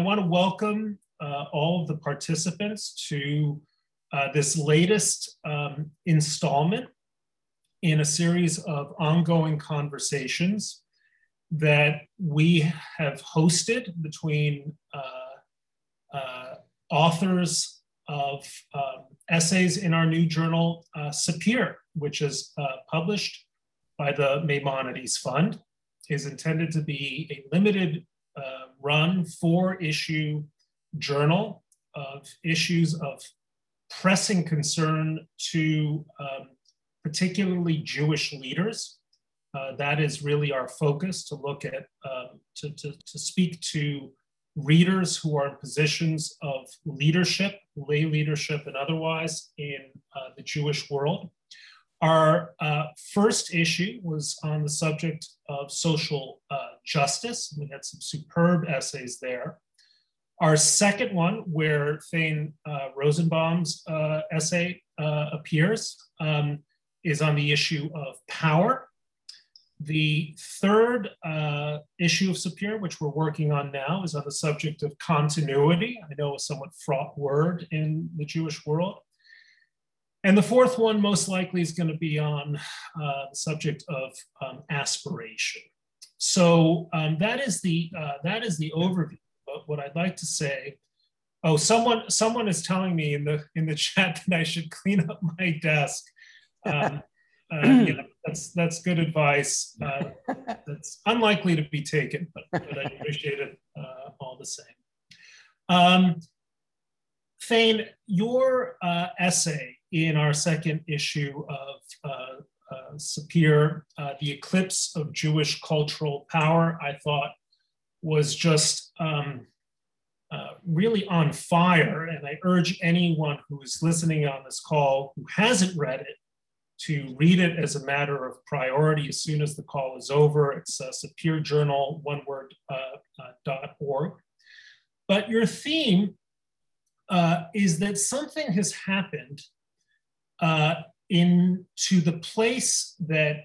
want to welcome all of the participants to this latest installment in a series of ongoing conversations that we have hosted between authors of essays in our new journal, Sapir, which is published by the Maimonides Fund, is intended to be a limited run 4-issue journal of issues of pressing concern to particularly Jewish leaders. That is really our focus, to look at, to speak to readers who are in positions of leadership, lay leadership and otherwise, in the Jewish world. Our first issue was on the subject of social justice. We had some superb essays there. Our second one, where Thane Rosenbaum's essay appears, is on the issue of power. The third issue of Sapir, which we're working on now, is on the subject of continuity. I know a somewhat fraught word in the Jewish world. And the fourth one most likely is going to be on the subject of aspiration. So that is the overview. But what I'd like to say, oh, someone is telling me in the chat that I should clean up my desk. That's good advice. That's unlikely to be taken, but I appreciate it all the same. Thane, your essay in our second issue of Sapir, The Eclipse of Jewish Cultural Power, I thought was just really on fire. And I urge anyone who is listening on this call who hasn't read it to read it as a matter of priority as soon as the call is over. It's Sapir Journal, oneword.org. But your theme is that something has happened into the place that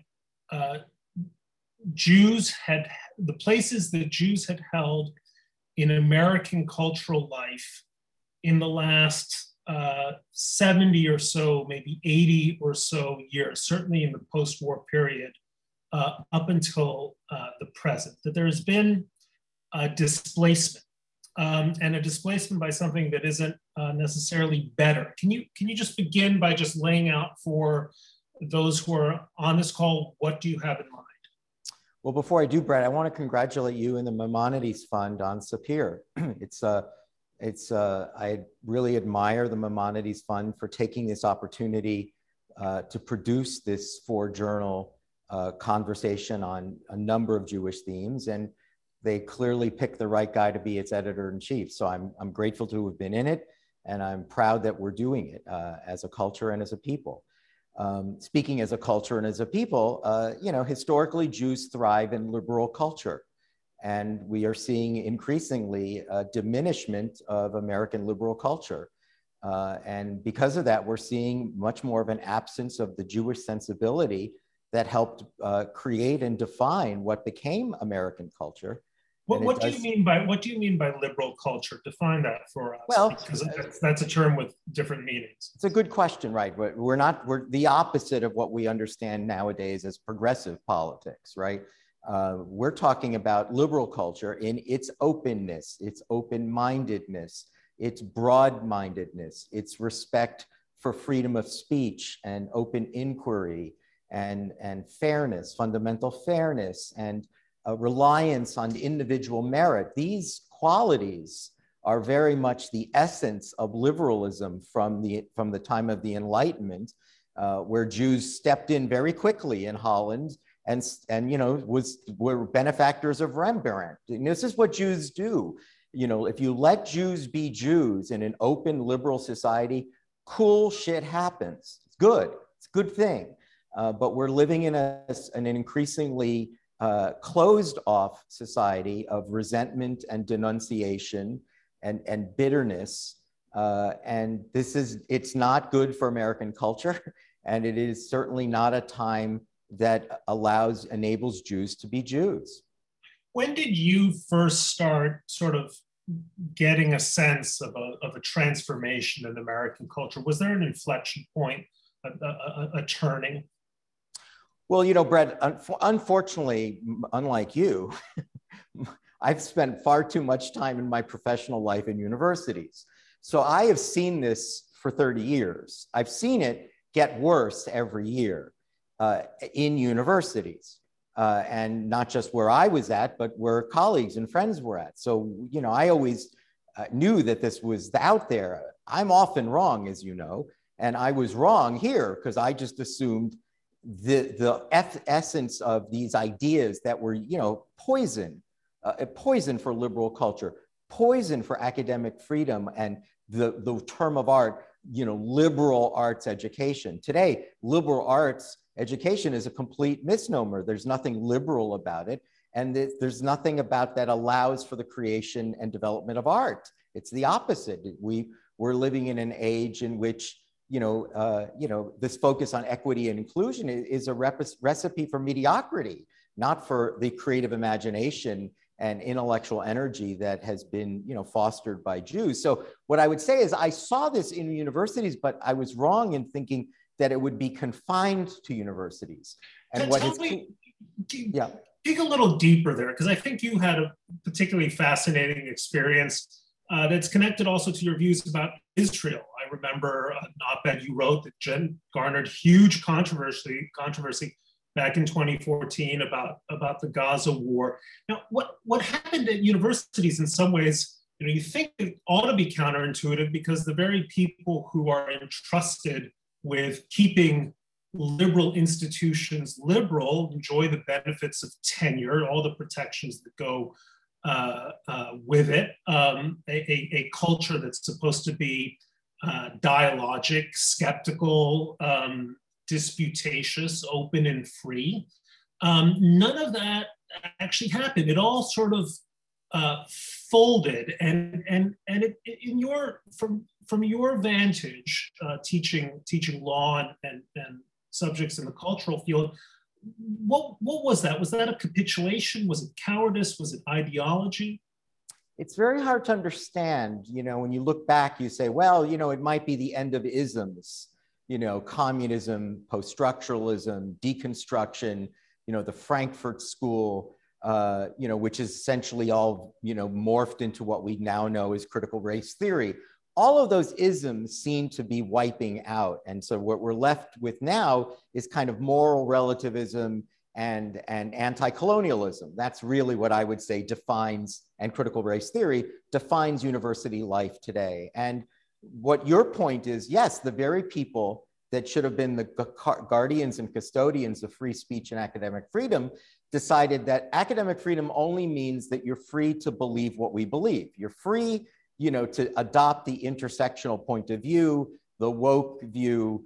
the places that Jews had held in American cultural life in the last 70 or so, maybe 80 or so years, certainly in the post-war period, up until the present, that there has been a displacement, and a displacement by something that isn't necessarily better. Can you just begin by just laying out for those who are on this call, what do you have in mind? Well, before I do, Brett, I want to congratulate you and the Maimonides Fund on Sapir. I really admire the Maimonides Fund for taking this opportunity to produce this 4-journal conversation on a number of Jewish themes, and they clearly picked the right guy to be its editor-in-chief. So I'm grateful to have been in it, and I'm proud that we're doing it as a culture and as a people. Speaking as a culture and as a people, historically Jews thrive in liberal culture. And we are seeing increasingly a diminishment of American liberal culture. And because of that, we're seeing much more of an absence of the Jewish sensibility that helped create and define what became American culture. What do you mean by liberal culture? Define that for us. Well, because that's a term with different meanings. It's a good question, right? We're the opposite of what we understand nowadays as progressive politics, right? We're talking about liberal culture in its openness, its open-mindedness, its broad-mindedness, its respect for freedom of speech and open inquiry and fairness, fundamental fairness, and a reliance on individual merit. These qualities are very much the essence of liberalism from the time of the Enlightenment, where Jews stepped in very quickly in Holland and were benefactors of Rembrandt. And this is what Jews do. If you let Jews be Jews in an open liberal society, cool shit happens. It's good. It's a good thing. But we're living in an increasingly closed off society of resentment and denunciation and bitterness. And it's not good for American culture. And it is certainly not a time that enables Jews to be Jews. When did you first start sort of getting a sense of a transformation in American culture? Was there an inflection point, a turning? Well, you know, Brett, unfortunately, unlike you, I've spent far too much time in my professional life in universities. So I have seen this for 30 years. I've seen it get worse every year in universities. And not just where I was at, but where colleagues and friends were at. So, you know, I always knew that this was out there. I'm often wrong, as you know, and I was wrong here because I just assumed the essence of these ideas that were, you know, poison for liberal culture, poison for academic freedom, and the term of art, you know, liberal arts education. Today, liberal arts education is a complete misnomer. There's nothing liberal about it. And there's nothing about that allows for the creation and development of art. It's the opposite. We're living in an age in which, this focus on equity and inclusion is a recipe for mediocrity, not for the creative imagination and intellectual energy that has been, fostered by Jews. So what I would say is I saw this in universities, but I was wrong in thinking that it would be confined to universities. And dig a little deeper there, because I think you had a particularly fascinating experience that's connected also to your views about Israel. I remember an op-ed you wrote that garnered huge controversy back in 2014 about the Gaza war. Now, what happened at universities in some ways, you think it ought to be counterintuitive, because the very people who are entrusted with keeping liberal institutions liberal enjoy the benefits of tenure, all the protections that go with it. A culture that's supposed to be dialogic, skeptical, disputatious, open and free. None of that actually happened. It all sort of folded, and from your vantage, teaching law and subjects in the cultural field, what was that? Was that a capitulation? Was it cowardice? Was it ideology? It's very hard to understand. When you look back, you say, well, it might be the end of isms, communism, post-structuralism, deconstruction, the Frankfurt School, which is essentially all, morphed into what we now know as critical race theory. All of those isms seem to be wiping out. And so what we're left with now is kind of moral relativism and anti-colonialism. That's really what I would say defines, and critical race theory defines university life today. And what your point is, yes, the very people that should have been the guardians and custodians of free speech and academic freedom decided that academic freedom only means that you're free to believe what we believe. You're free, to adopt the intersectional point of view, the woke view,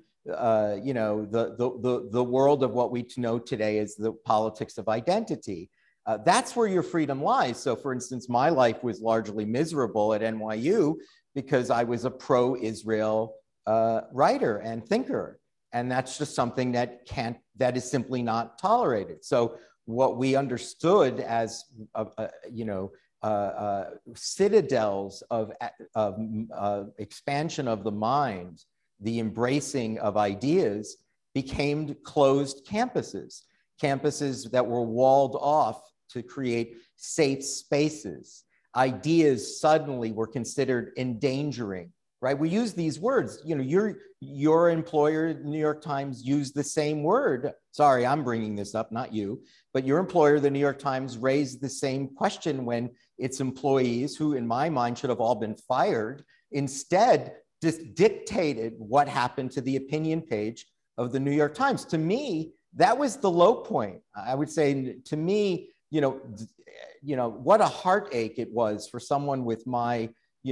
the world of what we know today as the politics of identity. That's where your freedom lies. So for instance, my life was largely miserable at NYU because I was a pro-Israel writer and thinker. And that's just something that is simply not tolerated. So what we understood as, citadels of expansion of the mind, the embracing of ideas, became closed campuses that were walled off to create safe spaces. Ideas suddenly were considered endangering, right? We use these words, your employer, the New York Times, used the same word. Sorry, I'm bringing this up, not you, but your employer, the New York Times, raised the same question when its employees, who in my mind should have all been fired, instead just dictated what happened to the opinion page of the New York Times. To me, that was the low point. I would say, to me, what a heartache it was for someone with my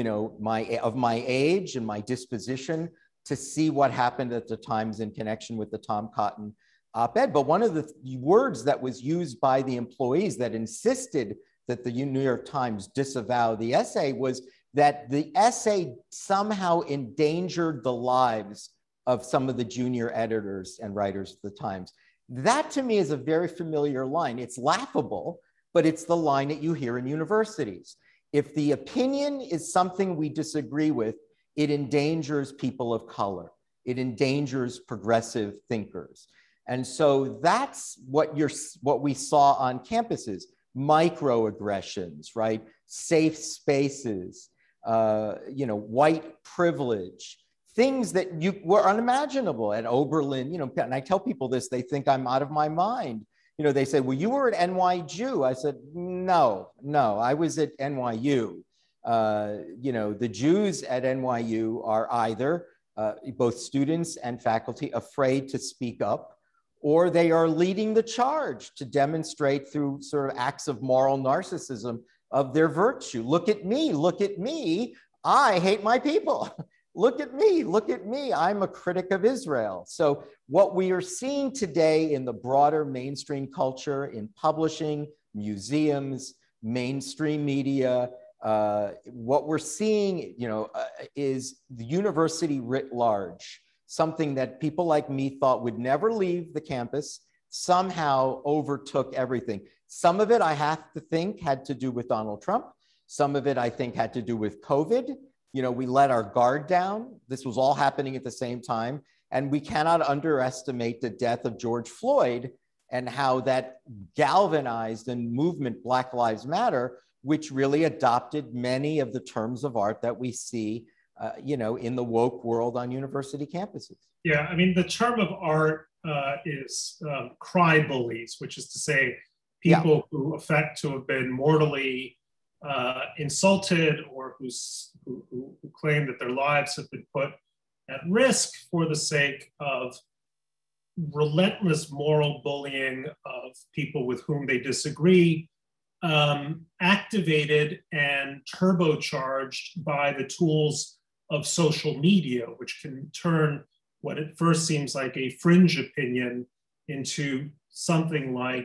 age and my disposition to see what happened at the Times in connection with the Tom Cotton op-ed. But one of the words that was used by the employees that insisted that the New York Times disavow the essay was that the essay somehow endangered the lives of some of the junior editors and writers of the Times. That to me is a very familiar line. It's laughable, but it's the line that you hear in universities. If the opinion is something we disagree with, it endangers people of color. It endangers progressive thinkers. And so that's what we saw on campuses: microaggressions, right? Safe spaces, white privilege, things that were unimaginable at Oberlin. And I tell people this, they think I'm out of my mind. They say, well, you were at NYU. I said, no, I was at NYU. The Jews at NYU are either both students and faculty afraid to speak up, or they are leading the charge to demonstrate through sort of acts of moral narcissism of their virtue. Look at me, I hate my people. Look at me, I'm a critic of Israel. So what we are seeing today in the broader mainstream culture, in publishing, museums, mainstream media, what we're seeing, is the university writ large, something that people like me thought would never leave the campus, somehow overtook everything. Some of it, I have to think, had to do with Donald Trump. Some of it, I think, had to do with COVID. We let our guard down. This was all happening at the same time. And we cannot underestimate the death of George Floyd and how that galvanized a movement, Black Lives Matter, which really adopted many of the terms of art that we see in the woke world on university campuses. Yeah, I mean, the term of art is cry bullies, which is to say people who affect to have been mortally insulted, or who claim that their lives have been put at risk for the sake of relentless moral bullying of people with whom they disagree, activated and turbocharged by the tools of social media, which can turn what at first seems like a fringe opinion into something like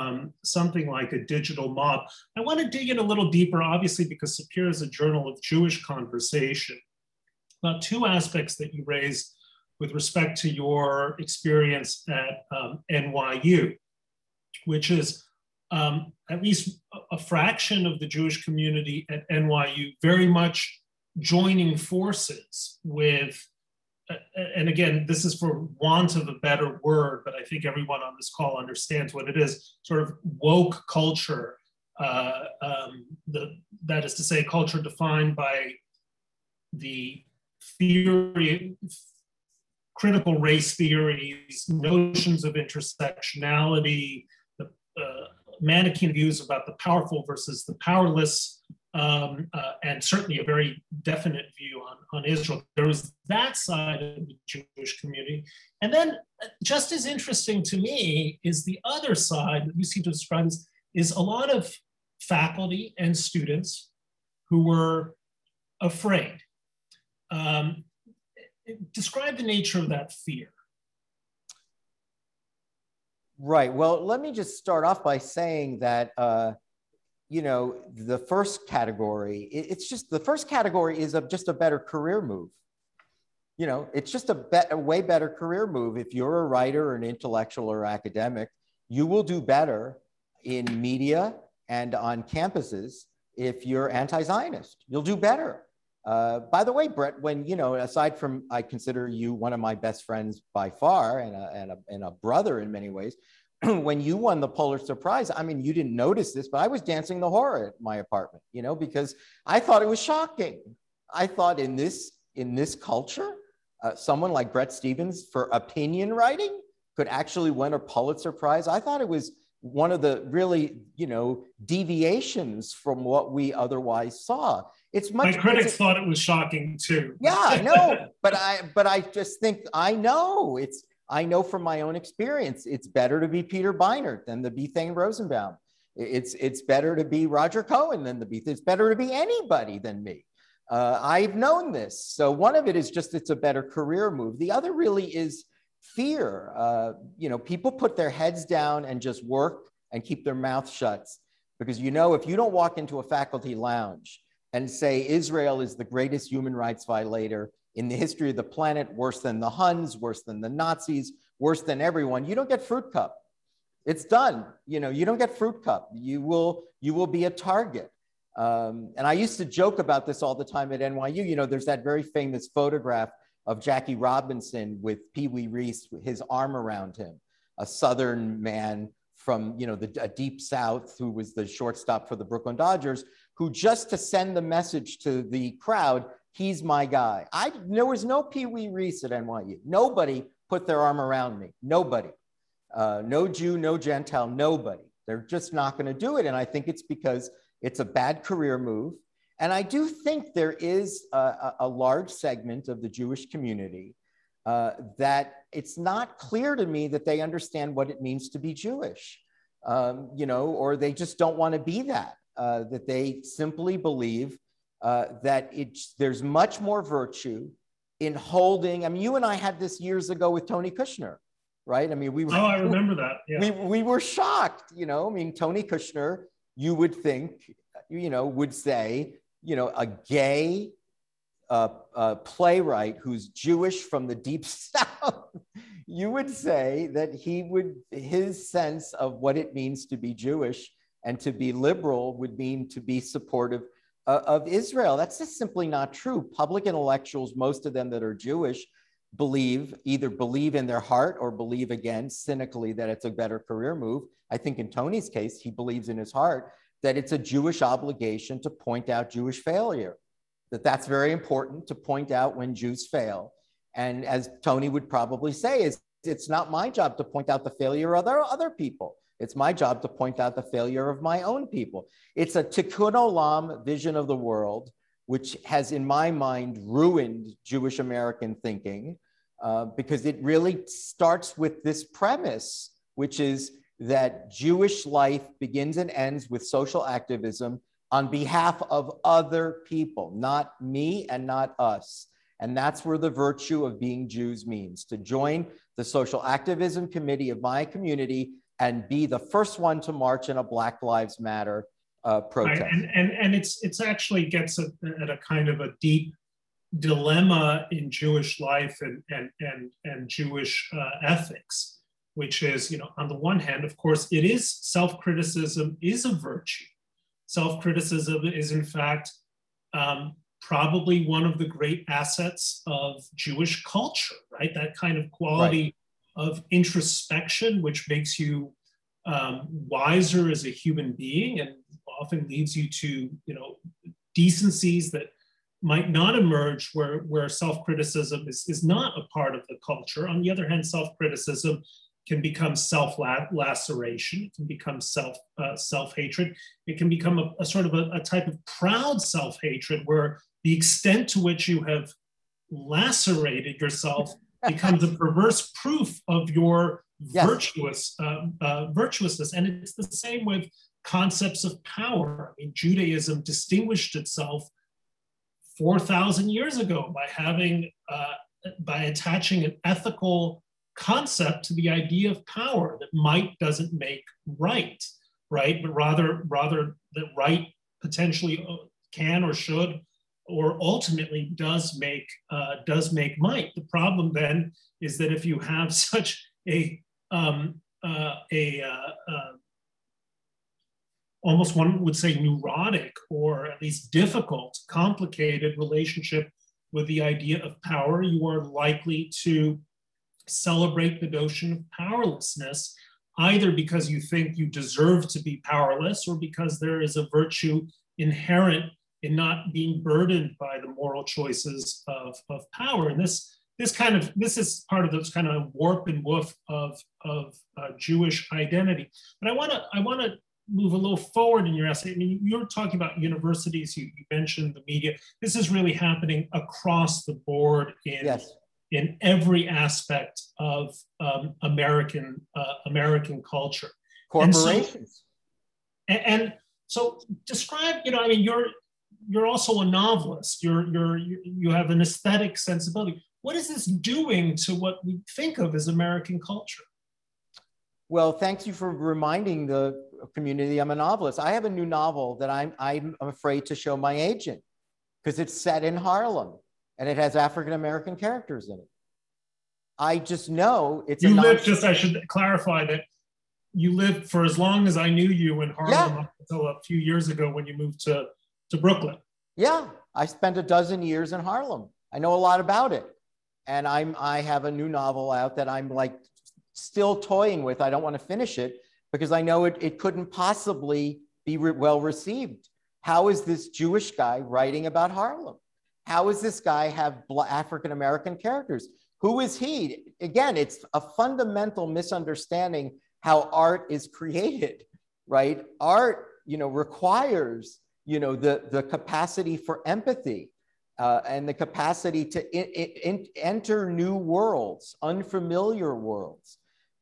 a digital mob. I want to dig in a little deeper, obviously, because Sapir is a journal of Jewish conversation, about two aspects that you raised with respect to your experience at NYU, which is at least a fraction of the Jewish community at NYU very much joining forces with, and again, this is for want of a better word, but I think everyone on this call understands what it is, sort of woke culture. That is to say, culture defined by the theory, critical race theories, notions of intersectionality, the Manichaean views about the powerful versus the powerless, and certainly a very definite view on Israel. There was that side of the Jewish community. And then just as interesting to me is the other side that you seem to describe is a lot of faculty and students who were afraid. Describe the nature of that fear. Right. Well, let me just start off by saying that, the first category, the first category is just a better career move. It's just a way better career move. If you're a writer or an intellectual or academic, you will do better in media and on campuses if you're anti-Zionist. You'll do better. By the way, Brett, when, aside from, I consider you one of my best friends by far and a brother in many ways, when you won the Pulitzer Prize, I mean, you didn't notice this, but I was dancing the horror at my apartment, because I thought it was shocking. I thought in this culture, someone like Bret Stephens for opinion writing could actually win a Pulitzer Prize. I thought it was one of the really, deviations from what we otherwise saw. It's much. My critics thought it was shocking too. Yeah, I know, but I just think I know from my own experience, it's better to be Peter Beinart than to be Thane Rosenbaum. It's better to be Roger Cohen than to be. It's better to be anybody than me. I've known this. So one of it is just it's a better career move. The other really is fear. People put their heads down and just work and keep their mouth shut because if you don't walk into a faculty lounge and say Israel is the greatest human rights violator in the history of the planet, worse than the Huns, worse than the Nazis, worse than everyone, you don't get fruit cup. It's done. You don't get fruit cup. You will be a target. And I used to joke about this all the time at NYU. You know, there's that very famous photograph of Jackie Robinson with Pee Wee Reese, with his arm around him, a Southern man from, you know, a deep South who was the shortstop for the Brooklyn Dodgers, who just to send the message to the crowd, he's my guy. There was no Pee Wee Reese at NYU. Nobody put their arm around me. Nobody. No Jew, no Gentile, nobody. They're just not going to do it. And I think it's because it's a bad career move. And I do think there is a large segment of the Jewish community that it's not clear to me that they understand what it means to be Jewish, you know, or they just don't want to be that, that they simply believe that there's much more virtue in holding. I mean, you and I had this years ago with Tony Kushner, right? I mean, we were. Oh, I remember that. Yeah. We were shocked, you know. I mean, Tony Kushner, you would think, you know, would say, you know, a gay playwright who's Jewish from the deep South, you would say that his sense of what it means to be Jewish and to be liberal would mean to be supportive of Israel. That's just simply not true. Public intellectuals, most of them that are Jewish, either believe in their heart or believe, again, cynically, that it's a better career move. I think in Tony's case, he believes in his heart that it's a Jewish obligation to point out Jewish failure, that's very important to point out when Jews fail. And as Tony would probably say, it's not my job to point out the failure of other people. It's my job to point out the failure of my own people. It's a tikkun olam vision of the world, which has, in my mind, ruined Jewish American thinking, because it really starts with this premise, which is that Jewish life begins and ends with social activism on behalf of other people, not me and not us. And that's where the virtue of being Jews means, to join the social activism committee of my community and be the first one to march in a Black Lives Matter protest. Right. And it's actually gets at a kind of a deep dilemma in Jewish life and Jewish ethics, which is, you know, on the one hand, of course, it is self-criticism is a virtue. Self-criticism is, in fact, probably one of the great assets of Jewish culture, right? That kind of quality of introspection, which makes you wiser as a human being and often leads you to, you know, decencies that might not emerge where self-criticism is not a part of the culture. On the other hand, self-criticism can become self-laceration. It can become self-hatred. It can become a sort of a type of proud self-hatred where the extent to which you have lacerated yourself becomes a perverse proof of your virtuousness. And it's the same with concepts of power. I mean, Judaism distinguished itself 4,000 years ago by attaching an ethical concept to the idea of power, that might doesn't make right, but rather that right potentially can or should or ultimately does make might. The problem then is that if you have such almost one would say neurotic or at least difficult, complicated relationship with the idea of power, you are likely to celebrate the notion of powerlessness, either because you think you deserve to be powerless or because there is a virtue inherent in not being burdened by the moral choices of power. And this is part of this kind of warp and woof of Jewish identity. But I want to move a little forward in your essay. I mean, you're talking about universities. You mentioned the media. This is really happening across the board in every aspect of American culture. Corporations. And so describe, you know, I mean, you're also a novelist. You have an aesthetic sensibility. What is this doing to what we think of as American culture? Well, thank you for reminding the community I'm a novelist. I have a new novel that I'm afraid to show my agent because it's set in Harlem and it has African-American characters in it. I just know it's I should clarify that you lived for as long as I knew you in Harlem up until a few years ago when you moved to to Brooklyn. Yeah, I spent a dozen years in Harlem. I know a lot about it. And I have a new novel out that I'm like still toying with. I don't want to finish it because I know it couldn't possibly be well received. How is this Jewish guy writing about Harlem? How is this guy have African-American characters? Who is he? Again, it's a fundamental misunderstanding how art is created, right? Art, requires, the capacity for empathy and the capacity to enter new worlds, unfamiliar worlds.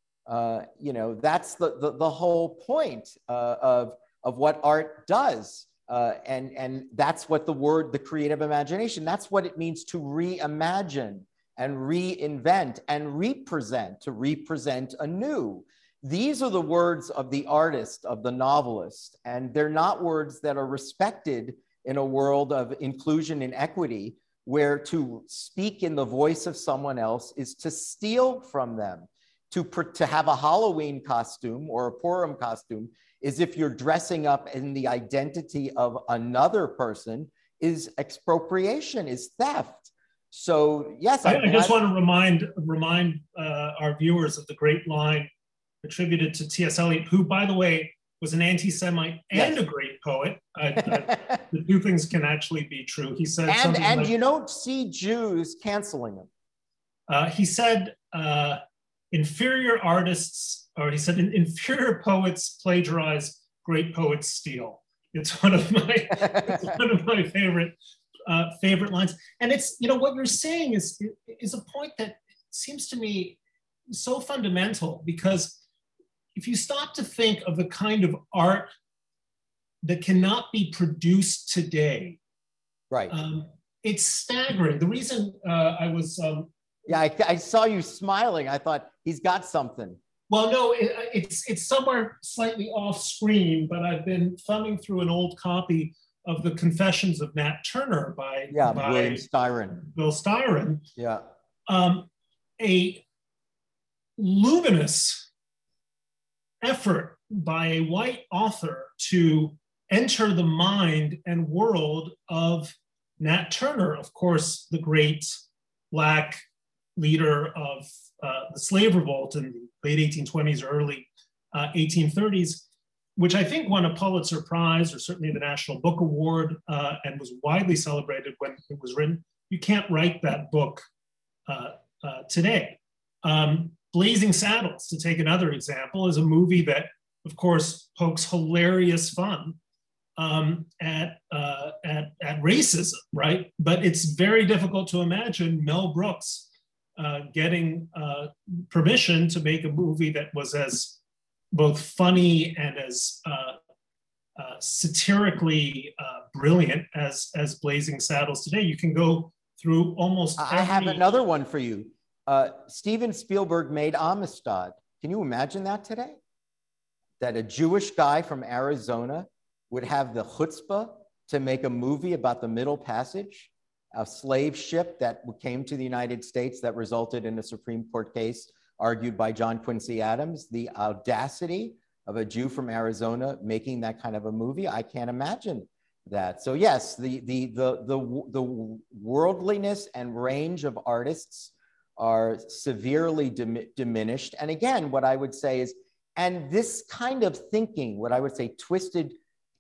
That's the whole point of what art does. And that's what the creative imagination, that's what it means to reimagine and reinvent and to represent anew. These are the words of the artist, of the novelist, and they're not words that are respected in a world of inclusion and equity, where to speak in the voice of someone else is to steal from them. To have a Halloween costume or a Purim costume is if you're dressing up in the identity of another person, is expropriation, is theft. So yes, I just want to remind our viewers of the great line attributed to T.S. Eliot, who, by the way, was an anti-Semite and a great poet. The two things can actually be true. He said, and you don't see Jews canceling him. He said, inferior artists, or he said, inferior poets plagiarize, great poets steal. It's one of my favorite lines. And it's, what you're saying is a point that seems to me so fundamental, because if you stop to think of the kind of art that cannot be produced today, right? It's staggering. The reason I was I saw you smiling. I thought he's got something. Well, no, it's somewhere slightly off screen, but I've been thumbing through an old copy of the Confessions of Nat Turner by William Styron. Bill Styron. Yeah, a luminous effort by a white author to enter the mind and world of Nat Turner, of course, the great Black leader of the slave revolt in the late 1820s, early 1830s, which I think won a Pulitzer Prize or certainly the National Book Award and was widely celebrated when it was written. You can't write that book today. Blazing Saddles, to take another example, is a movie that, of course, pokes hilarious fun at racism, right? But it's very difficult to imagine Mel Brooks getting permission to make a movie that was as both funny and as satirically brilliant as Blazing Saddles today. You can go through almost I have another one for you. Steven Spielberg made Amistad. Can you imagine that today? That a Jewish guy from Arizona would have the chutzpah to make a movie about the Middle Passage, a slave ship that came to the United States that resulted in a Supreme Court case argued by John Quincy Adams. The audacity of a Jew from Arizona making that kind of a movie, I can't imagine that. So yes, the worldliness and range of artists are severely diminished. And again, what I would say is, and this kind of thinking, what I would say twisted,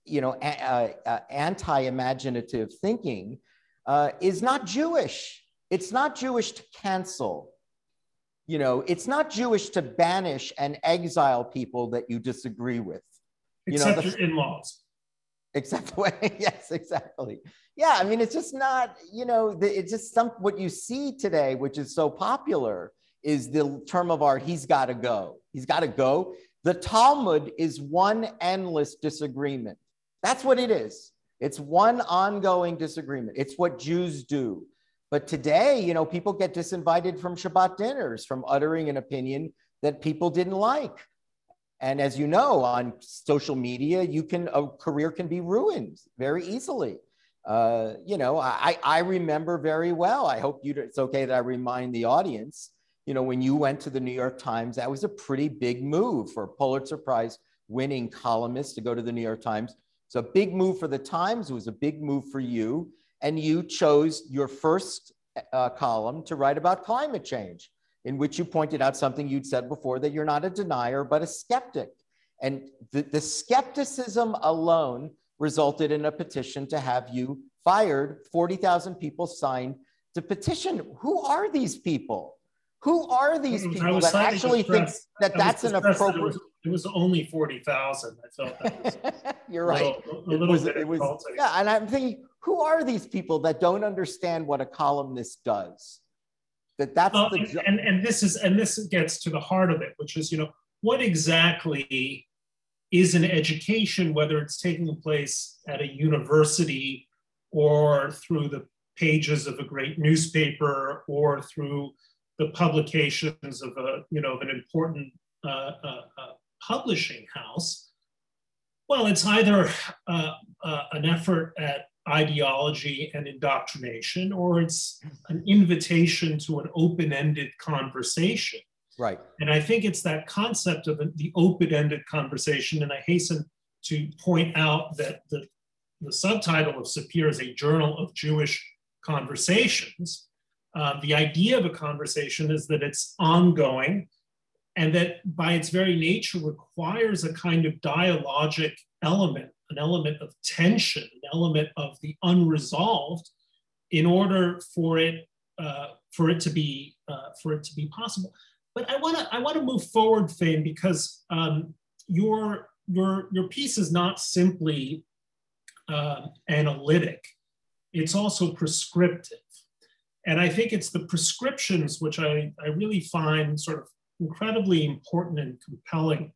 anti-imaginative thinking is not Jewish. It's not Jewish to cancel. It's not Jewish to banish and exile people that you disagree with. Except your in-laws. Except when, yes, exactly. Yeah, I mean, it's just not, it's just what you see today, which is so popular, is the term of art, he's got to go. He's got to go. The Talmud is one endless disagreement. That's what it is. It's one ongoing disagreement. It's what Jews do. But today, people get disinvited from Shabbat dinners, from uttering an opinion that people didn't like. And as you know, on social media, a career can be ruined very easily. I remember very well, I hope it's okay that I remind the audience, when you went to the New York Times, that was a pretty big move for a Pulitzer Prize winning columnist to go to the New York Times It's a big move for the Times. It was a big move for you. And you chose your first column to write about climate change, in which you pointed out something you'd said before, that you're not a denier, but a skeptic. And the skepticism alone resulted in a petition to have you fired. 40,000 people signed the petition. Who are these people? Who are these people that actually think that that's an appropriate? It was only 40,000. I felt that was You're right. Yeah, and I'm thinking, who are these people that don't understand what a columnist does? This gets to the heart of it, which is, what exactly is an education, whether it's taking place at a university or through the pages of a great newspaper or through the publications of an important publishing house. Well, it's either an effort at ideology and indoctrination, or it's an invitation to an open-ended conversation. Right. And I think it's that concept of the open-ended conversation. And I hasten to point out that the subtitle of Sapir is a journal of Jewish conversations. The idea of a conversation is that it's ongoing and that by its very nature requires a kind of dialogic element, an element of tension, an element of the unresolved, in order for it to be possible. But I want to move forward, Thane, because your piece is not simply analytic; it's also prescriptive, and I think it's the prescriptions which I really find sort of incredibly important and compelling.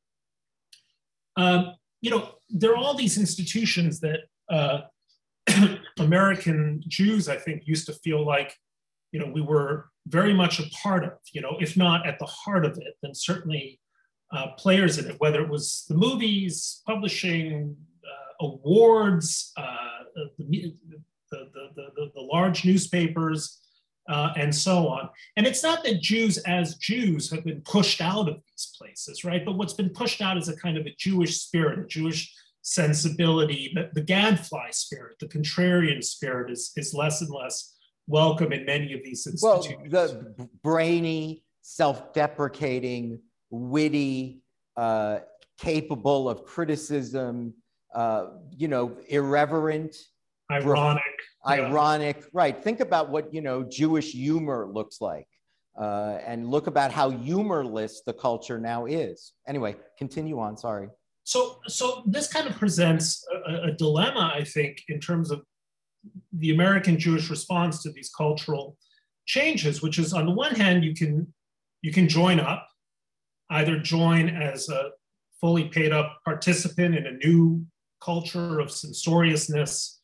There are all these institutions that American Jews, I think, used to feel like, we were very much a part of, if not at the heart of it, then certainly players in it, whether it was the movies, publishing, awards, the large newspapers, and so on. And it's not that Jews as Jews have been pushed out of these places, right? But what's been pushed out is a kind of a Jewish spirit, a Jewish sensibility. The gadfly spirit, the contrarian spirit is less and less welcome in many of these institutions. Well, the brainy, self-deprecating, witty, capable of criticism, irreverent, ironic, right? Think about what Jewish humor looks like, and look about how humorless the culture now is. Anyway, continue on. Sorry. So this kind of presents a dilemma, I think, in terms of the American Jewish response to these cultural changes, which is, on the one hand, you can join up, either join as a fully paid up participant in a new culture of censoriousness,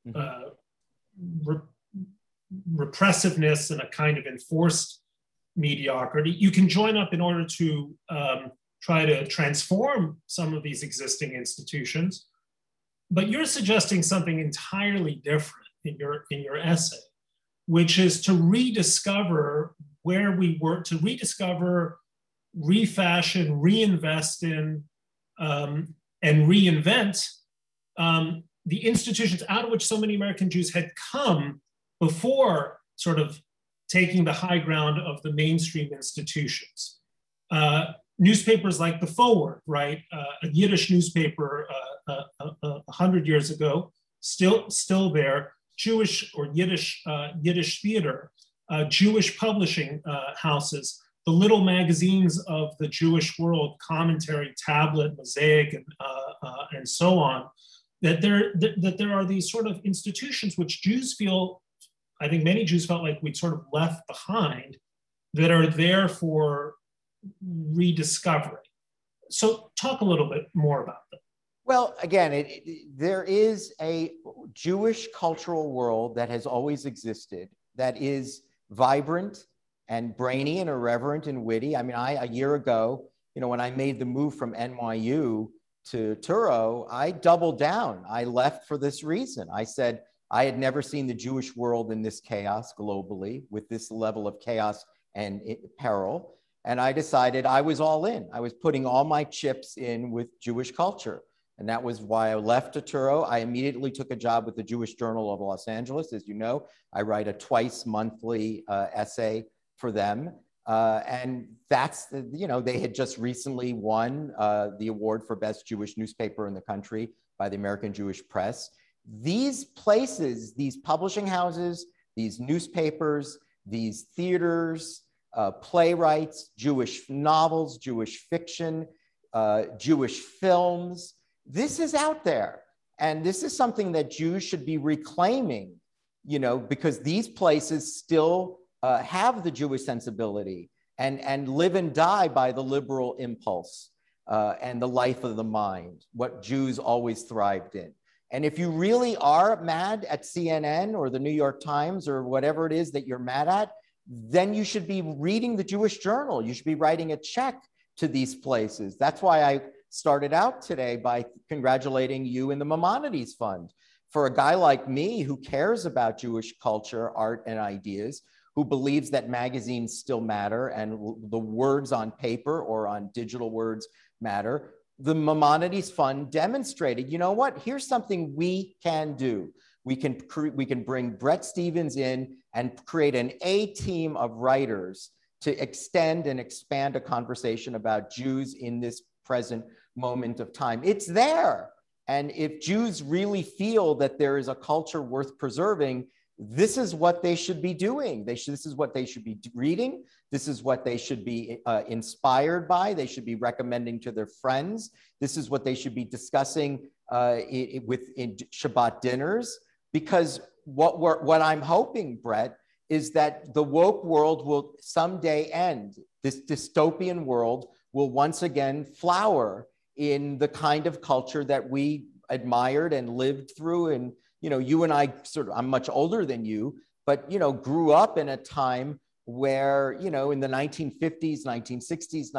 repressiveness, and a kind of enforced mediocrity. You can join up in order to try to transform some of these existing institutions. But you're suggesting something entirely different in your essay, which is to rediscover where we were, to rediscover, refashion, reinvest in, and reinvent the institutions out of which so many American Jews had come before sort of taking the high ground of the mainstream institutions. Newspapers like The Forward, right? A Yiddish newspaper 100 years ago, still there. Jewish or Yiddish theater, Jewish publishing houses, the little magazines of the Jewish world, Commentary, Tablet, Mosaic, and so on. That there are these sort of institutions which Jews feel, I think many Jews felt like we'd sort of left behind, that are there for rediscovery. So talk a little bit more about them. Well, again, there is a Jewish cultural world that has always existed, that is vibrant and brainy and irreverent and witty. I mean, a year ago, when I made the move from NYU to Touro, I doubled down. I left for this reason. I said I had never seen the Jewish world in this chaos globally, with this level of chaos and peril. And I decided I was all in. I was putting all my chips in with Jewish culture. And that was why I left Arturo. I immediately took a job with the Jewish Journal of Los Angeles. As you know, I write a twice monthly essay for them. And that's, they had just recently won the award for best Jewish newspaper in the country by the American Jewish Press. These places, these publishing houses, these newspapers, these theaters, playwrights, Jewish novels, Jewish fiction, Jewish films, this is out there. And this is something that Jews should be reclaiming, because these places still have the Jewish sensibility and live and die by the liberal impulse and the life of the mind, what Jews always thrived in. And if you really are mad at CNN or the New York Times or whatever it is that you're mad at, then you should be reading the Jewish Journal. You should be writing a check to these places. That's why I started out today by congratulating you and the Maimonides Fund. For a guy like me who cares about Jewish culture, art, and ideas, who believes that magazines still matter and the words on paper or on digital words matter, the Maimonides Fund demonstrated, you know what, here's something we can do. We can bring Bret Stephens in and create an A-team of writers to extend and expand a conversation about Jews in this present moment of time. It's there. And if Jews really feel that there is a culture worth preserving, this is what they should be doing. This is what they should be reading. This is what they should be inspired by. They should be recommending to their friends. This is what they should be discussing in Shabbat dinners. Because what I'm hoping, Bret, is that the woke world will someday end. This dystopian world will once again flower in the kind of culture that we admired and lived through. And, you and I I'm much older than you, but, grew up in a time where, in the 1950s, 1960s,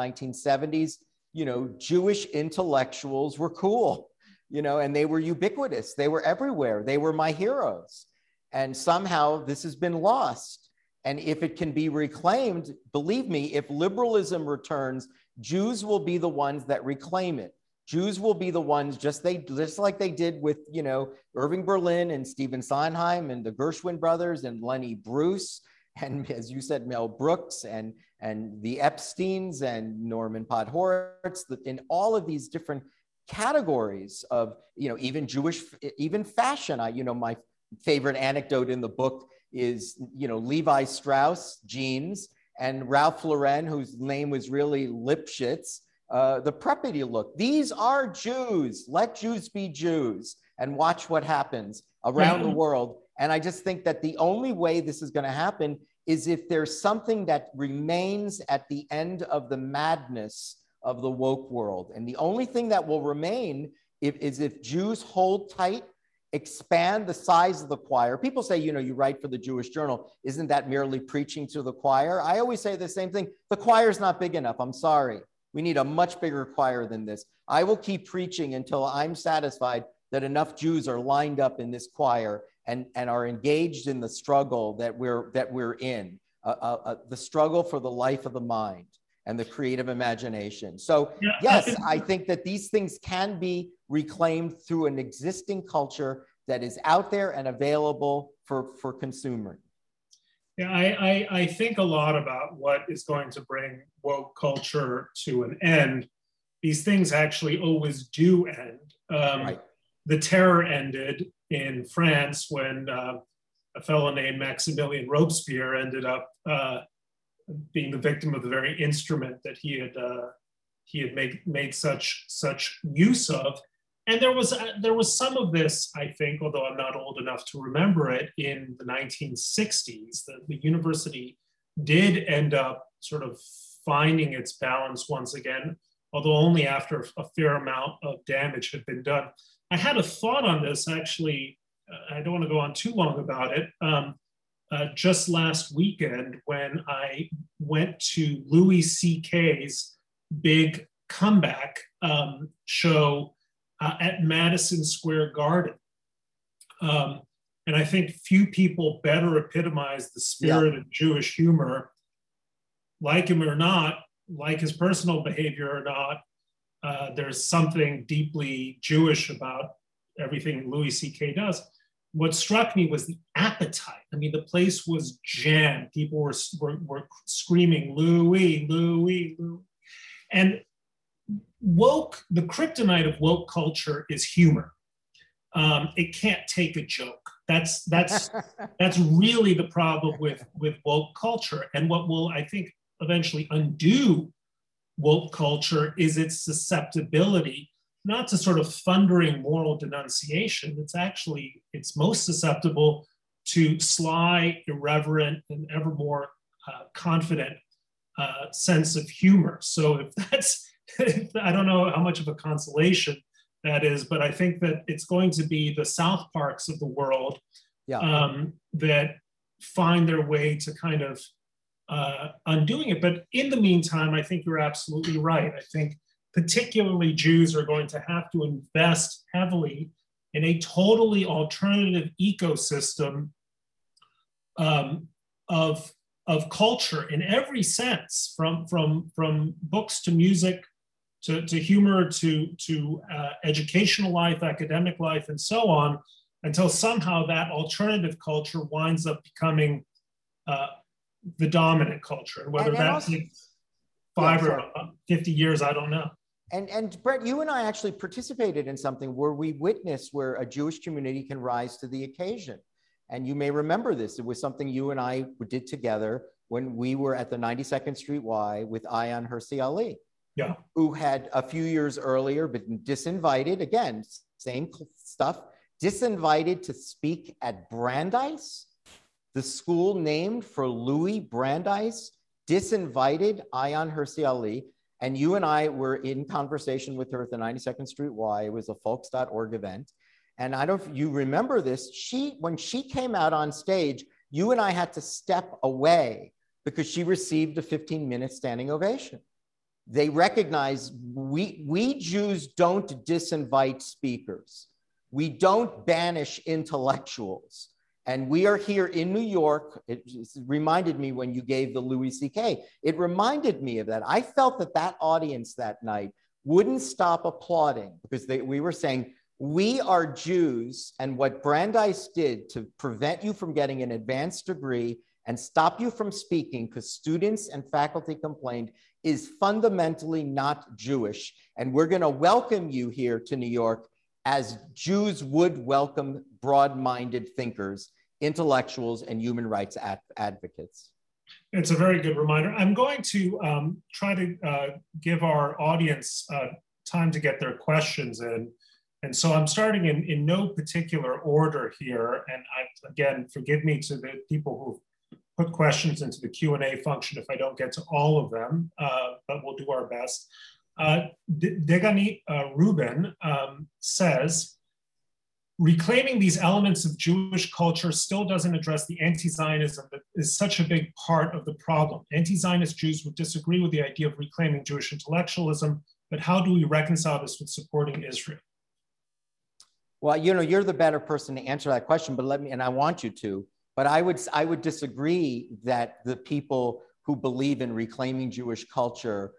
1970s, Jewish intellectuals were cool, and they were ubiquitous. They were everywhere. They were my heroes. And somehow this has been lost. And if it can be reclaimed, believe me, if liberalism returns, Jews will be the ones that reclaim it. Jews will be the ones, just like they did with, Irving Berlin and Stephen Sondheim and the Gershwin brothers and Lenny Bruce, and as you said, Mel Brooks and the Epsteins and Norman Podhoretz, in all of these different categories of, even Jewish, even fashion. My favorite anecdote in the book is, Levi Strauss jeans and Ralph Lauren, whose name was really Lipschitz, the preppy look. These are Jews. Let Jews be Jews and watch what happens around the world. And I just think that the only way this is going to happen is if there's something that remains at the end of the madness of the woke world. And the only thing that will remain is if Jews hold tight, expand the size of the choir. People say, you write for the Jewish Journal. Isn't that merely preaching to the choir? I always say the same thing. The choir's not big enough. I'm sorry. We need a much bigger choir than this. I will keep preaching until I'm satisfied that enough Jews are lined up in this choir and are engaged in the struggle that we're in, the struggle for the life of the mind and the creative imagination. So yes, I think that these things can be reclaimed through an existing culture that is out there and available for consumers. Yeah, I think a lot about what is going to bring woke culture to an end. These things actually always do end. Right. The terror ended in France when a fellow named Maximilien Robespierre ended up being the victim of the very instrument that he had made such use of. And there was some of this, I think, although I'm not old enough to remember it, in the 1960s. The university did end up sort of finding its balance once again, although only after a fair amount of damage had been done. I had a thought on this, actually. I don't want to go on too long about it. Just last weekend, when I went to Louis C.K.'s big comeback show at Madison Square Garden. And I think few people better epitomize the spirit of Jewish humor, like him or not, like his personal behavior or not, there's something deeply Jewish about everything Louis C.K. does. What struck me was the appetite. I mean, the place was jammed. People were screaming, Louis, Louis, Louis. And woke, the kryptonite of woke culture is humor. It can't take a joke. That's really the problem with woke culture. And what will, I think, eventually undo woke culture is its susceptibility, not to sort of thundering moral denunciation. It's most susceptible to sly, irreverent, and ever more confident sense of humor. So if that's, I don't know how much of a consolation that is, but I think that it's going to be the South Parks of the world that find their way to kind of undoing it. But in the meantime, I think you're absolutely right. I think particularly Jews are going to have to invest heavily in a totally alternative ecosystem of culture in every sense, from books to music to humor to educational life, academic life, and so on, until somehow that alternative culture winds up becoming the dominant culture. And whether that takes 5 or 50 years, I don't know. And Brett, you and I actually participated in something where we witnessed where a Jewish community can rise to the occasion. And you may remember this. It was something you and I did together when we were at the 92nd Street Y with Ayaan Hirsi Ali, who had a few years earlier been disinvited, again, same stuff, disinvited to speak at Brandeis, the school named for Louis Brandeis, disinvited Ayaan Hirsi Ali. And you and I were in conversation with her at the 92nd Street Y. It was a folks.org event. And I don't know if you remember this, when she came out on stage, you and I had to step away because she received a 15-minute standing ovation. They recognize we Jews don't disinvite speakers. We don't banish intellectuals. And we are here in New York. It reminded me when you gave the Louis C.K. It reminded me of that. I felt that audience that night wouldn't stop applauding because we were saying, we are Jews, and what Brandeis did to prevent you from getting an advanced degree and stop you from speaking because students and faculty complained is fundamentally not Jewish. And we're going to welcome you here to New York as Jews would welcome broad-minded thinkers, intellectuals, and human rights advocates. It's a very good reminder. I'm going to try to give our audience time to get their questions in. And so I'm starting in no particular order here. And again, forgive me to the people who put questions into the Q&A function if I don't get to all of them, but we'll do our best. Degani Rubin says, reclaiming these elements of Jewish culture still doesn't address the anti-Zionism that is such a big part of the problem. Anti-Zionist Jews would disagree with the idea of reclaiming Jewish intellectualism, but how do we reconcile this with supporting Israel? Well, you know, you're the better person to answer that question, but and I want you to, but I would disagree that the people who believe in reclaiming Jewish culture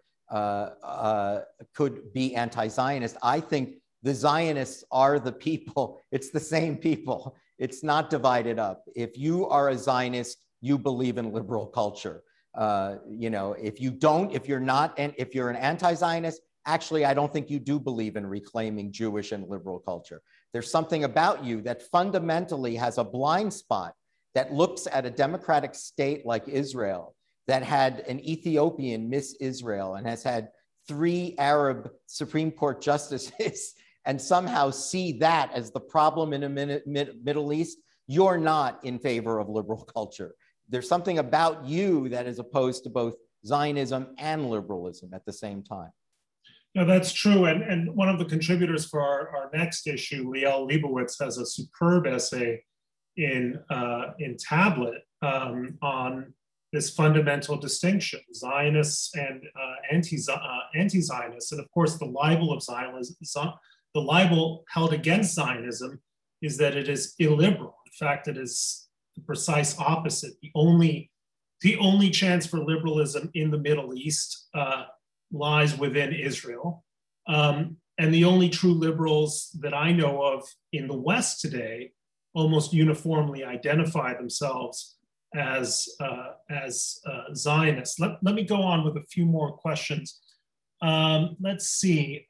could be anti-Zionist. I think the Zionists are the people. It's the same people. It's not divided up. If you are a Zionist, you believe in liberal culture. You know, if you're an anti-Zionist, actually, I don't think you do believe in reclaiming Jewish and liberal culture. There's something about you that fundamentally has a blind spot that looks at a democratic state like Israel that had an Ethiopian Miss Israel and has had 3 Arab Supreme Court justices and somehow see that as the problem in the Middle East. You're not in favor of liberal culture. There's something about you that is opposed to both Zionism and liberalism at the same time. No, that's true. And one of the contributors for our next issue, Liel Leibowitz, has a superb essay in Tablet on this fundamental distinction, Zionists and anti-Zionists. And of course, the libel of Zionism, the libel held against Zionism is that it is illiberal. In fact, it is the precise opposite. The only chance for liberalism in the Middle East lies within Israel. And the only true liberals that I know of in the West today almost uniformly identify themselves as Zionists. Let me go on with a few more questions. Let's see.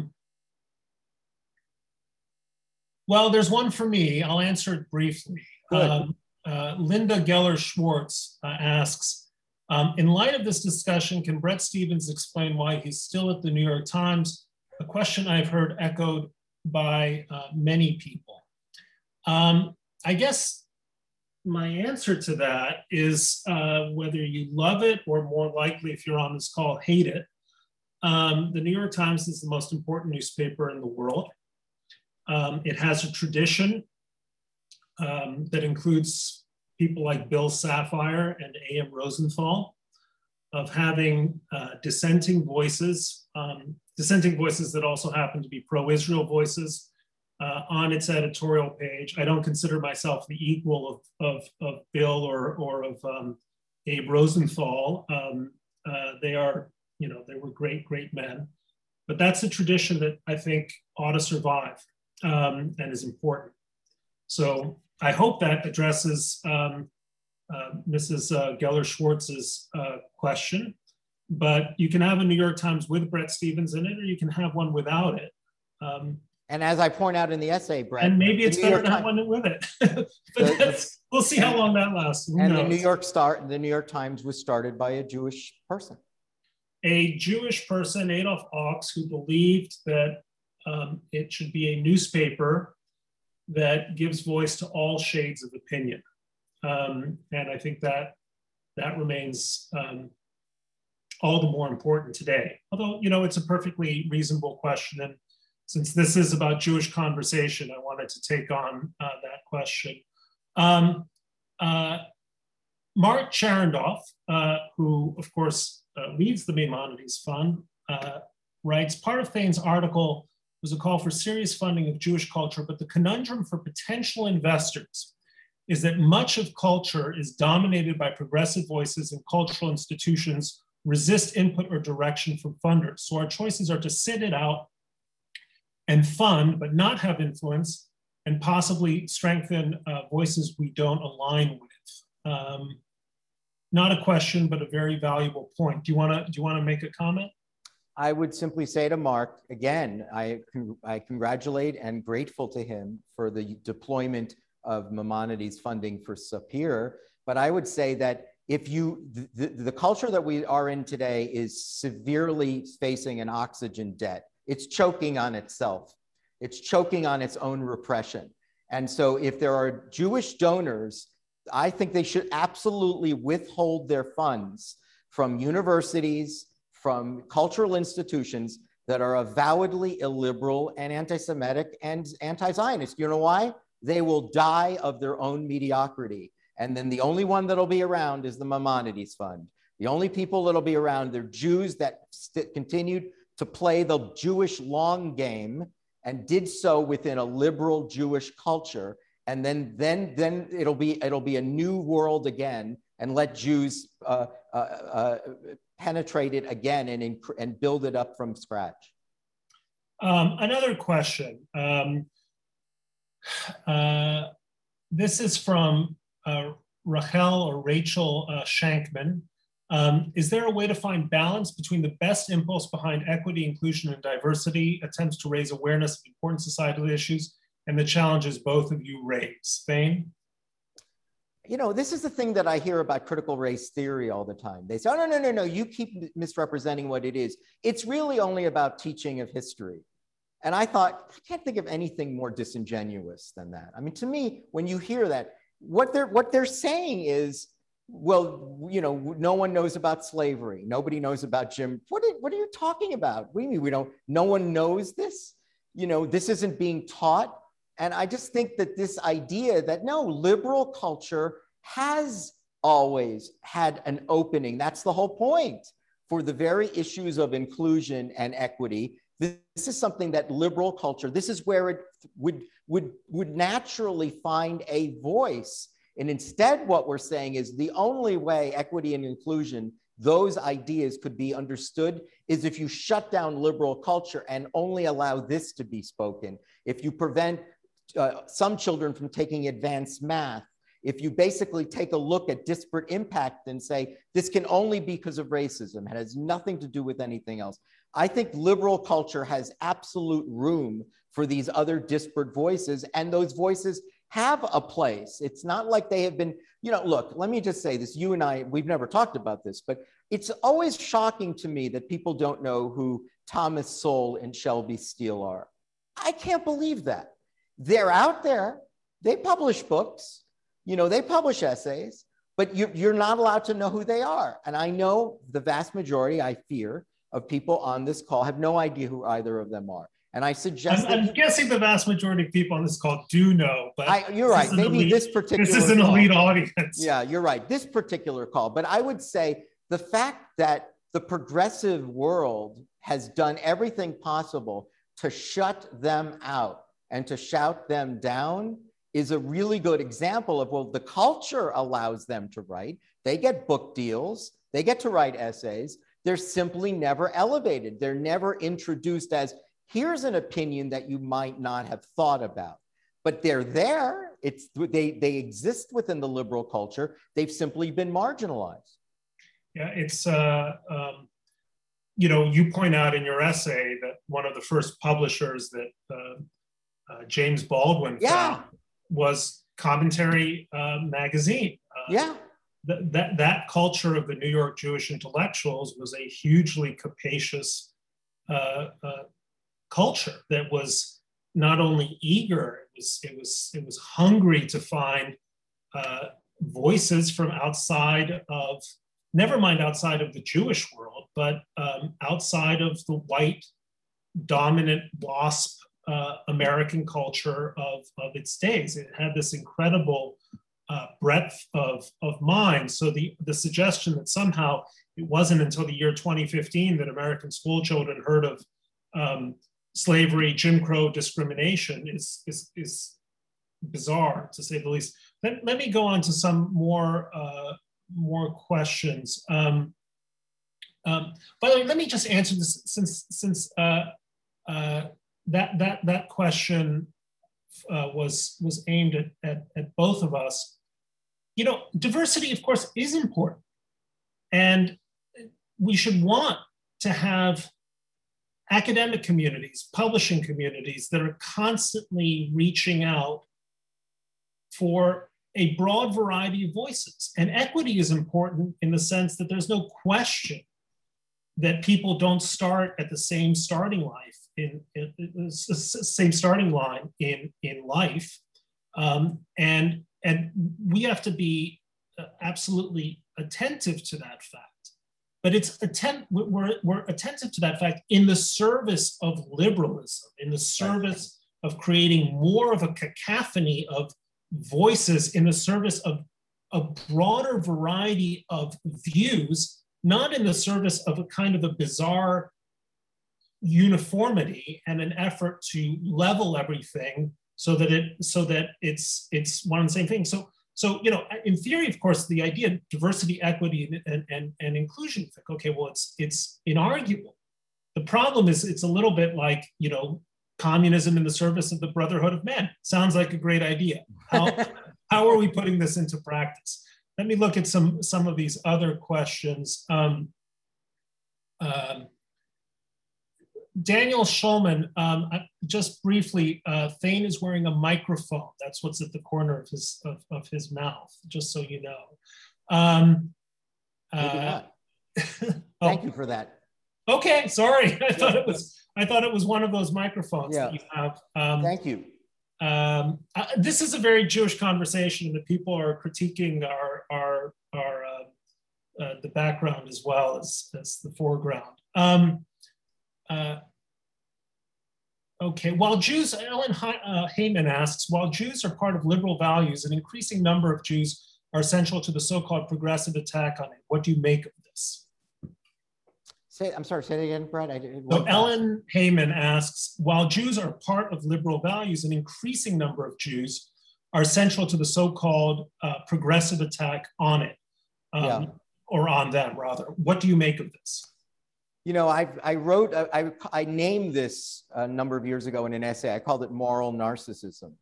Well, there's one for me. I'll answer it briefly. Linda Geller-Schwartz asks, in light of this discussion, can Bret Stephens explain why he's still at the New York Times? A question I've heard echoed by many people. I guess my answer to that is whether you love it or, more likely, if you're on this call, hate it. The New York Times is the most important newspaper in the world. It has a tradition that includes people like Bill Safire and A.M. Rosenthal of having dissenting voices that also happen to be pro-Israel voices on its editorial page. I don't consider myself the equal of Bill or of Abe Rosenthal. They are, they were great, great men. But that's a tradition that I think ought to survive and is important. So I hope that addresses Mrs. Geller-Schwartz's question. But you can have a New York Times with Bret Stephens in it, or you can have one without it. And as I point out in the essay, Bret, and maybe it's better to have one with it. But we'll see how long that lasts. And the New York Times was started by a Jewish person. A Jewish person, Adolf Ochs, who believed that it should be a newspaper that gives voice to all shades of opinion. And I think that remains all the more important today. Although, it's a perfectly reasonable question. And since this is about Jewish conversation, I wanted to take on that question. Mark Charendoff, who of course leads the Maimonides Fund, writes, part of Thane's article was a call for serious funding of Jewish culture, but the conundrum for potential investors is that much of culture is dominated by progressive voices, and cultural institutions resist input or direction from funders. So our choices are to sit it out and fund, but not have influence, and possibly strengthen voices we don't align with. Not a question, but a very valuable point. Do you want to make a comment? I would simply say to Mark, again, I congratulate and grateful to him for the deployment of Maimonides funding for Sapir. But I would say that if the culture that we are in today is severely facing an oxygen debt. It's choking on itself. It's choking on its own repression. And so if there are Jewish donors, I think they should absolutely withhold their funds from universities, from cultural institutions that are avowedly illiberal and anti-Semitic and anti-Zionist. You know why? They will die of their own mediocrity. And then the only one that'll be around is the Maimonides Fund. The only people that'll be around, they're Jews that continued to play the Jewish long game and did so within a liberal Jewish culture. And then it'll be a new world again, and let Jews penetrate it again and build it up from scratch. Another question. This is from Rachel or Rachel Shankman. Is there a way to find balance between the best impulse behind equity, inclusion, and diversity, attempts to raise awareness of important societal issues, and the challenges both of you raise? Thane? This is the thing that I hear about critical race theory all the time. They say, oh, no, you keep misrepresenting what it is. It's really only about teaching of history. And I thought, I can't think of anything more disingenuous than that. I mean, to me, when you hear that, what they're saying is, well, no one knows about slavery. Nobody knows about Jim. What are you talking about? What do you mean no one knows this? This isn't being taught. And I just think that this idea that no, liberal culture has always had an opening. That's the whole point for the very issues of inclusion and equity. This is something that liberal culture, this is where it would naturally find a voice. And instead, what we're saying is the only way equity and inclusion those ideas could be understood is if you shut down liberal culture and only allow this to be spoken, if you prevent some children from taking advanced math, if you basically take a look at disparate impact and say, this can only be because of racism, it has nothing to do with anything else. I think liberal culture has absolute room for these other disparate voices, and those voices have a place. It's not like they have been, you know, look, let me just say this, you and I, we've never talked about this, but it's always shocking to me that people don't know who Thomas Sowell and Shelby Steele are. I can't believe that. They're out there, they publish books, you know, they publish essays, but you're not allowed to know who they are. And I know the vast majority, I fear, of people on this call have no idea who either of them are. And I suggest I'm guessing the vast majority of people on this call do know, but you're right. Maybe this particular this is an elite audience. Yeah, you're right. This particular call. But I would say the fact that the progressive world has done everything possible to shut them out and to shout them down is a really good example of, well, the culture allows them to write. They get book deals. They get to write essays. They're simply never elevated. They're never introduced as, here's an opinion that you might not have thought about. But they're there. They exist within the liberal culture. They've simply been marginalized. Yeah, it's, you know, you point out in your essay that one of the first publishers that James Baldwin found was Commentary magazine. That culture of the New York Jewish intellectuals was a hugely capacious culture that was not only eager, it was hungry to find voices from outside of, never mind outside of the Jewish world, but outside of the white dominant WASP American culture of its days. It had this incredible breadth of mind. So the suggestion that somehow it wasn't until the year 2015 that American school children heard of slavery, Jim Crow discrimination is bizarre, to say the least. Let me go on to some more questions. By the way, let me just answer this since that question was aimed at both of us. You know, diversity, of course, is important, and we should want to have academic communities, publishing communities that are constantly reaching out for a broad variety of voices. And equity is important in the sense that there's no question that people don't start at the same starting life same starting line in life, and we have to be absolutely attentive to that fact. But we're attentive to that fact in the service of liberalism, in the service of creating more of a cacophony of voices, in the service of a broader variety of views, not in the service of a kind of a bizarre uniformity and an effort to level everything so that it's one and the same thing. So you know, in theory, of course, the idea of diversity, equity, and inclusion, okay, well, it's inarguable. The problem is it's a little bit like, you know, communism in the service of the brotherhood of man. Sounds like a great idea. How are we putting this into practice? Let me look at some of these other questions. Daniel Schulman, just briefly, Thane is wearing a microphone. That's what's at the corner of his mouth, just so you know. Maybe not. Thank you for that. Okay, sorry. I thought it was one of those microphones that you have. Thank you. This is a very Jewish conversation, and the people are critiquing the background as well as the foreground. Okay, while Jews, Ellen Heyman asks, while Jews are part of liberal values, an increasing number of Jews are essential to the so-called progressive attack on it. What do you make of this? I'm sorry, say it again, Brad. So Ellen Heyman asks, while Jews are part of liberal values, an increasing number of Jews are essential to the so-called progressive attack on it. or on them rather. What do you make of this? You know, I named this a number of years ago in an essay. I called it moral narcissism.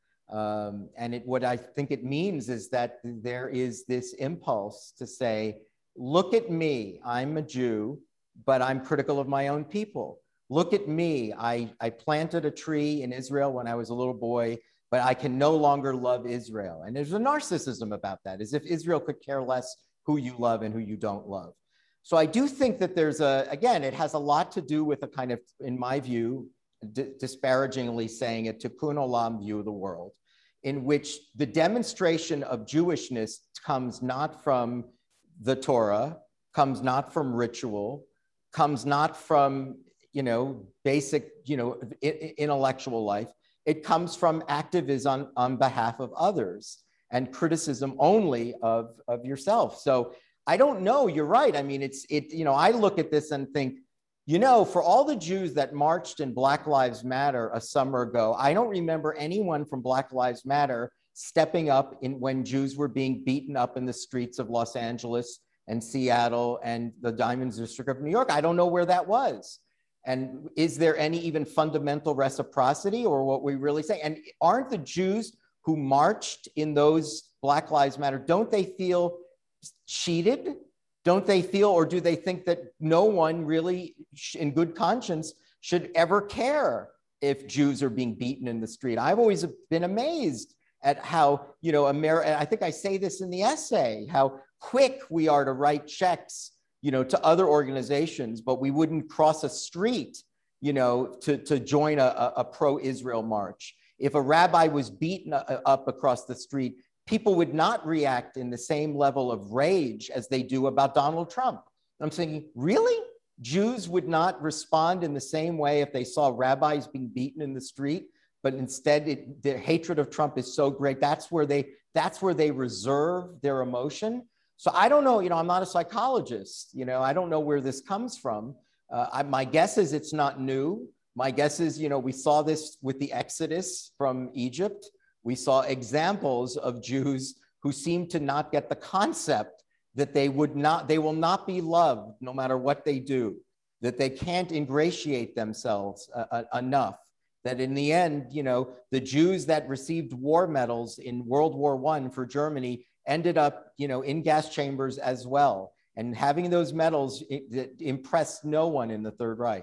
And what I think it means is that there is this impulse to say, look at me, I'm a Jew, but I'm critical of my own people. Look at me, I planted a tree in Israel when I was a little boy, but I can no longer love Israel. And there's a narcissism about that, as if Israel could care less who you love and who you don't love. So I do think that there's again, it has a lot to do with a kind of, in my view, disparagingly saying a tikkun olam view of the world, in which the demonstration of Jewishness comes not from the Torah, comes not from ritual, comes not from, you know, basic, you know, intellectual life. It comes from activism on behalf of others and criticism only of yourself. So I don't know, you're right. I mean, you know, I look at this and think, you know, for all the Jews that marched in Black Lives Matter a summer ago, I don't remember anyone from Black Lives Matter stepping up when Jews were being beaten up in the streets of Los Angeles and Seattle and the Diamond District of New York. I don't know where that was. And is there any even fundamental reciprocity, or what we really say? And aren't the Jews who marched in those Black Lives Matter, don't they feel cheated? Don't they feel, or do they think that no one really in good conscience should ever care if Jews are being beaten in the street? I've always been amazed at how, you know, I think I say this in the essay, how quick we are to write checks, you know, to other organizations, but we wouldn't cross a street, you know, to join a pro-Israel march. If a rabbi was beaten up across the street, people would not react in the same level of rage as they do about Donald Trump. I'm thinking, really? Jews would not respond in the same way if they saw rabbis being beaten in the street, but instead their hatred of Trump is so great. That's where they reserve their emotion. So I don't know, you know, I'm not a psychologist, you know, I don't know where this comes from. My guess is it's not new. My guess is, you know, we saw this with the Exodus from Egypt. We saw examples of Jews who seem to not get the concept that they will not be loved no matter what they do, that they can't ingratiate themselves enough, that in the end, you know, the Jews that received war medals in World War I for Germany ended up, you know, in gas chambers as well. And having those medals impressed no one in the Third Reich.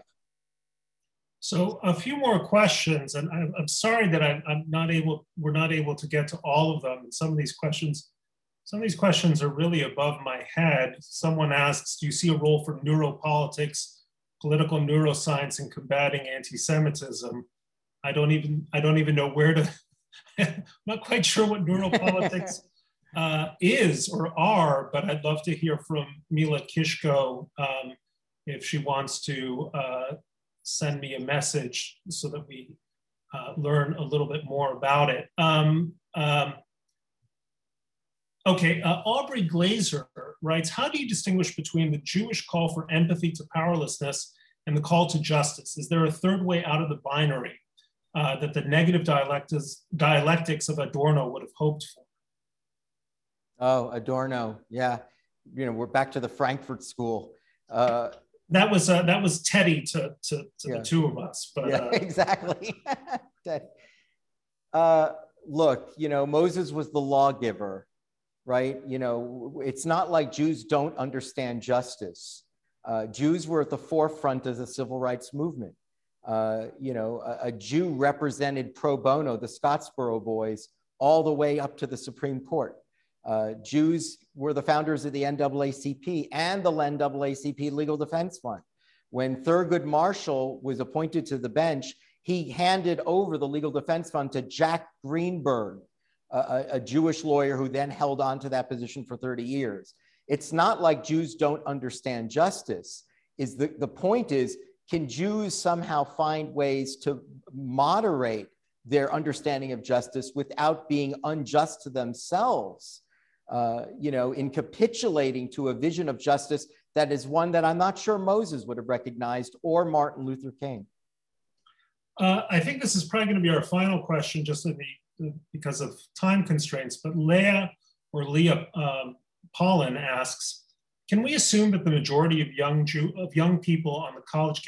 So a few more questions, and I'm sorry that we're not able to get to all of them. And some of these questions are really above my head. Someone asks, do you see a role for neuropolitics, political neuroscience in combating anti-Semitism? I don't even know where to, I'm not quite sure what neuropolitics is or are, but I'd love to hear from Mila Kishko if she wants to send me a message so that we learn a little bit more about it. Okay, Aubrey Glazer writes, how do you distinguish between the Jewish call for empathy to powerlessness and the call to justice? Is there a third way out of the binary that the negative dialectics of Adorno would have hoped for? Oh, Adorno, yeah. You know, we're back to the Frankfurt School. That was Teddy to the two of us. But yeah, exactly. Look, you know, Moses was the lawgiver, right? You know, it's not like Jews don't understand justice. Jews were at the forefront of the civil rights movement. You know, a Jew represented pro bono, the Scottsboro Boys, all the way up to the Supreme Court. Jews were the founders of the NAACP and the NAACP Legal Defense Fund. When Thurgood Marshall was appointed to the bench, he handed over the Legal Defense Fund to Jack Greenberg, a Jewish lawyer who then held on to that position for 30 years. It's not like Jews don't understand justice. The point is, can Jews somehow find ways to moderate their understanding of justice without being unjust to themselves? You know, in capitulating to a vision of justice that is one that I'm not sure Moses would have recognized or Martin Luther King. I think this is probably going to be our final question just because of time constraints, but Leah Paulin asks, can we assume that the majority of young people on college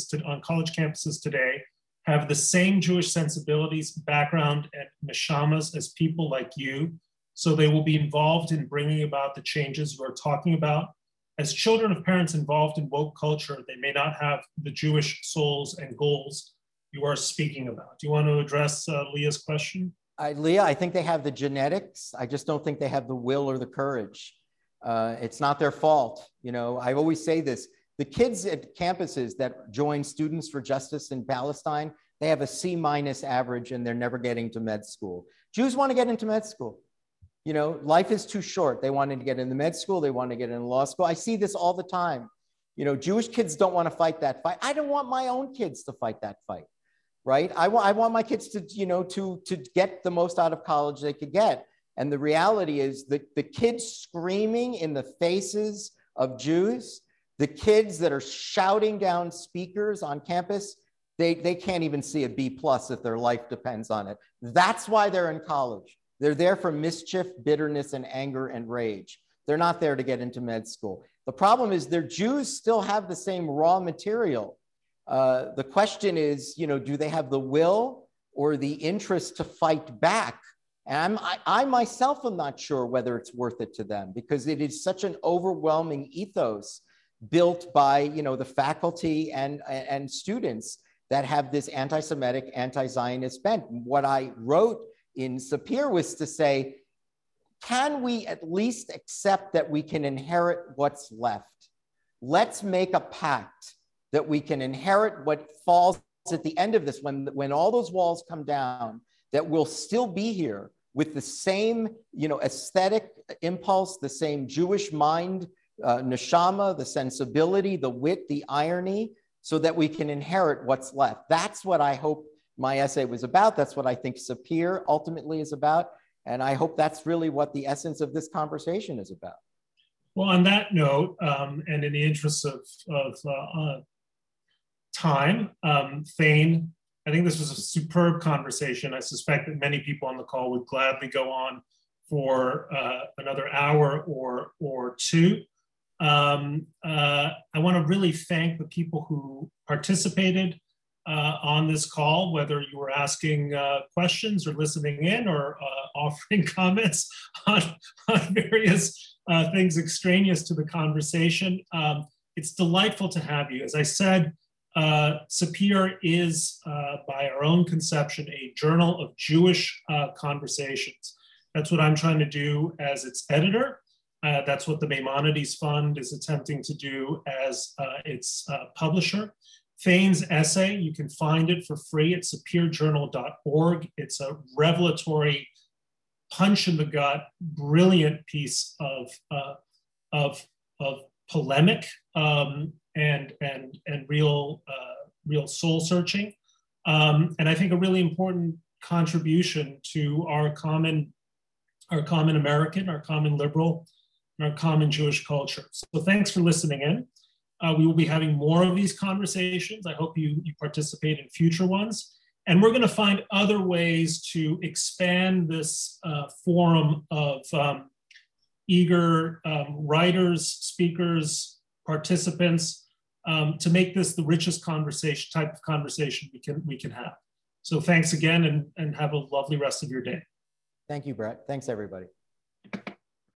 campuses today have the same Jewish sensibilities, background, and neshamas as people like you, so they will be involved in bringing about the changes we're talking about? As children of parents involved in woke culture, they may not have the Jewish souls and goals you are speaking about. Do you want to address Leah's question? Leah, I think they have the genetics. I just don't think they have the will or the courage. It's not their fault. You know, I always say this, the kids at campuses that join Students for Justice in Palestine, they have a C- average and they're never getting to med school. Jews want to get into med school. You know, life is too short. They wanted to get into med school. They want to get into law school. I see this all the time. You know, Jewish kids don't want to fight that fight. I don't want my own kids to fight that fight, right? I want my kids to, you know, to get the most out of college they could get. And the reality is that the kids screaming in the faces of Jews, the kids that are shouting down speakers on campus, they can't even see a B+ if their life depends on it. That's why they're in college. They're there for mischief, bitterness, and anger and rage. They're not there to get into med school. The problem is their Jews still have the same raw material. The question is, you know, do they have the will or the interest to fight back? And I myself am not sure whether it's worth it to them, because it is such an overwhelming ethos built by, you know, the faculty and students that have this anti-Semitic, anti-Zionist bent. What I wrote in Sapir was to say, can we at least accept that we can inherit what's left? Let's make a pact that we can inherit what falls at the end of this, when all those walls come down, that we'll still be here with the same, you know, aesthetic impulse, the same Jewish mind, neshama, the sensibility, the wit, the irony, so that we can inherit what's left. That's what I hope my essay was about. That's what I think Sapir ultimately is about. And I hope that's really what the essence of this conversation is about. Well, on that note, and in the interest of time, Thane, I think this was a superb conversation. I suspect that many people on the call would gladly go on for another hour or two. I want to really thank the people who participated on this call, whether you were asking questions or listening in or offering comments on various things extraneous to the conversation. It's delightful to have you. As I said, Sapir is, by our own conception, a journal of Jewish conversations. That's what I'm trying to do as its editor. That's what the Maimonides Fund is attempting to do as its publisher. Thane's essay, you can find it for free at sapirjournal.org. It's a revelatory, punch in the gut, brilliant piece of polemic and real soul searching, and I think a really important contribution to our common American, our common liberal, and our common Jewish culture. So thanks for listening in. We will be having more of these conversations. I hope you participate in future ones. And we're going to find other ways to expand this forum of eager writers, speakers, participants, to make this the richest type of conversation we can have. So thanks again, and have a lovely rest of your day. Thank you, Brett. Thanks, everybody.